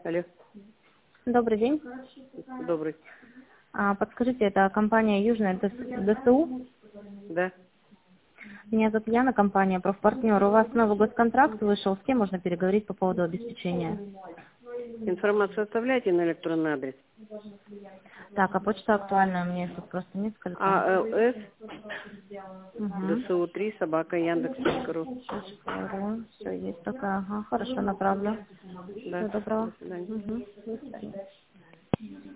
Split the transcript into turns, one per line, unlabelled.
Алло,
Добрый день.
добрый.
Подскажите, это компания Южная ДСУ?
Да.
Меня зовут Яна, компания «Профпартнер». У вас новый госконтракт вышел. С кем можно переговорить по поводу обеспечения?
Информацию оставляйте на электронный адрес.
Так, а почта актуальная, у меня их тут просто несколько.
АЛС
Угу.
ДСУ 3 собака Яндекс.ру.
Все, есть такая. Ага, хорошо, направлю.
Да.
Всего доброго.
До свидания.
Угу. До свидания.